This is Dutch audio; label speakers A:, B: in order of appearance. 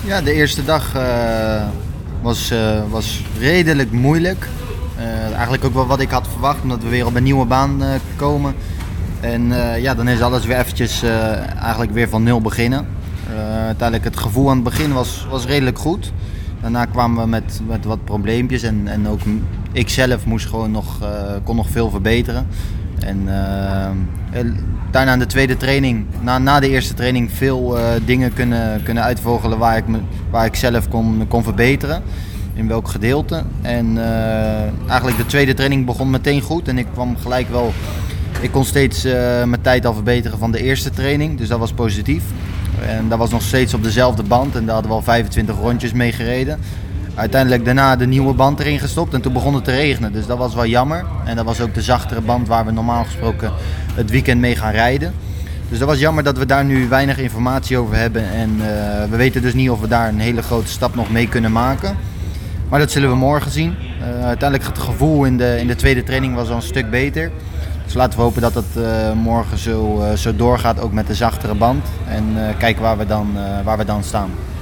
A: Ja, de eerste dag was redelijk moeilijk. Eigenlijk ook wel wat ik had verwacht, omdat we weer op een nieuwe baan komen. En ja, dan is alles weer eventjes eigenlijk weer van nul beginnen. Uiteindelijk het gevoel aan het begin was redelijk goed. Daarna kwamen we met wat probleempjes en ook ik zelf moest gewoon kon nog veel verbeteren. En daarna in de tweede training, na de eerste training, veel dingen kunnen uitvogelen waar ik zelf kon verbeteren. In welk gedeelte. En eigenlijk de tweede training begon meteen goed en ik kwam gelijk wel. Ik kon steeds mijn tijd al verbeteren van de eerste training, dus dat was positief. En dat was nog steeds op dezelfde band en daar hadden we al 25 rondjes mee gereden. Uiteindelijk daarna de nieuwe band erin gestopt en toen begon het te regenen, dus dat was wel jammer. En dat was ook de zachtere band waar we normaal gesproken het weekend mee gaan rijden. Dus dat was jammer dat we daar nu weinig informatie over hebben en we weten dus niet of we daar een hele grote stap nog mee kunnen maken. Maar dat zullen we morgen zien. Uiteindelijk het gevoel in de tweede training was al een stuk beter. Dus laten we hopen dat het morgen zo doorgaat, ook met de zachtere band. En kijken waar we dan staan.